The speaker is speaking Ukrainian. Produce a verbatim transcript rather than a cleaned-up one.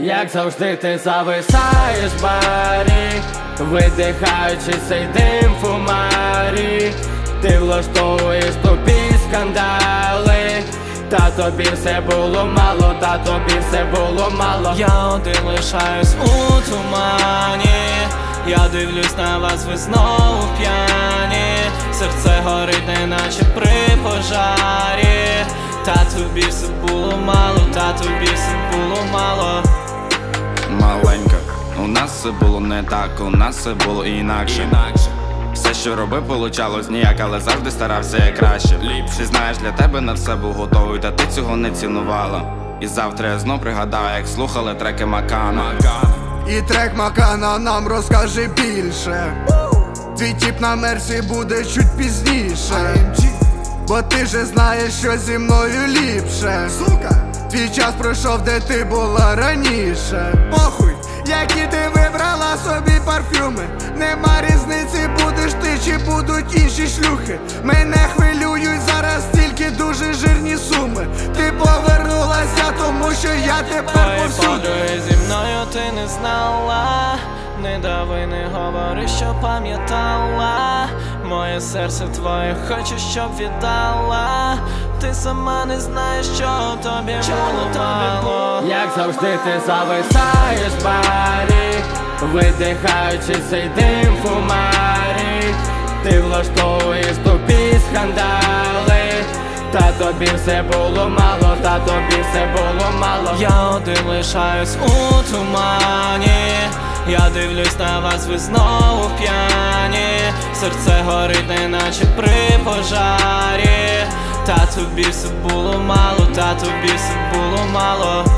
Як завжди ти зависаєш в барі, видихаючи цей дим в фумарі. Ти влаштовуєш тобі скандали, та тобі все було мало, та тобі все було мало. Я один лишаюсь у тумані, я дивлюсь на вас, ви знову п'яні. Серце горить, неначе при пожарі. Та тобі все було мало, та тобі все було мало. Маленька, у нас все було не так, у нас все було інакше. Все, що робив, получалось ніяк, але завжди старався як краще. Ти знаєш, для тебе на все був готовий, та ти цього не цінувала. І завтра я знов пригадаю, як слухали треки Макана. І трек Макана нам розкаже більше. Твій тіп на мерсі буде чуть пізніше. Бо ти же знаєш, що зі мною ліпше. Сука, твій час пройшов, де ти була раніше. Похуй, які ти вибрала собі парфюми. Нема різниці, будеш ти чи будуть інші шлюхи. Мене хвилюють зараз тільки дуже жирні суми. Ти повернулася, тому що я тепер повсюди. Подруги зі мною ти не знала, не дави, не говори, що пам'ятала. Моє серце твоє хочу, щоб віддала. Ти сама не знаєш, що тобі було мало. Як завжди ти зависаєш в барі, видихаючи цей дим в фумарі. Ти влаштовуєш тобі скандали, та тобі все було мало, та тобі все було мало. Я один лишаюсь у тумані, я дивлюсь на вас, ви знову п'яні. Серце горить, неначе при пожарі. Та тобі все було мало, та тобі все було мало.